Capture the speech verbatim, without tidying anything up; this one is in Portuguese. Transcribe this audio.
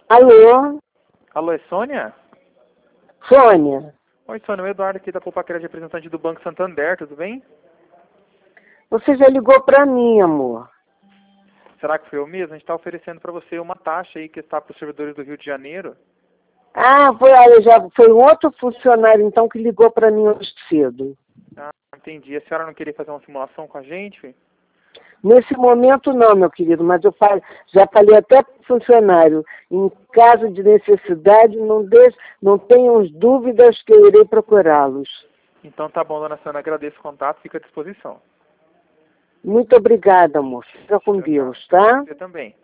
Alô? Alô, é Sônia? Sônia? Oi, Sônia, o Eduardo aqui da Poupaquera de representante do Banco Santander, tudo bem? Você já ligou pra mim, amor. Será que foi eu mesmo? A gente está oferecendo para você uma taxa aí que está para os servidores do Rio de Janeiro. Ah, foi, olha, já foi um outro funcionário, então, que ligou pra mim hoje cedo. Ah, entendi. A senhora não queria fazer uma simulação com a gente? Nesse momento não, meu querido, mas eu falo, já falei até para o funcionário, em caso de necessidade, não, deixe, não tenham dúvidas que eu irei procurá-los. Então tá bom, dona Sônia, agradeço o contato, fica à disposição. Muito obrigada, amor. Fica com Tchau, tchau. Deus, tá? Você também.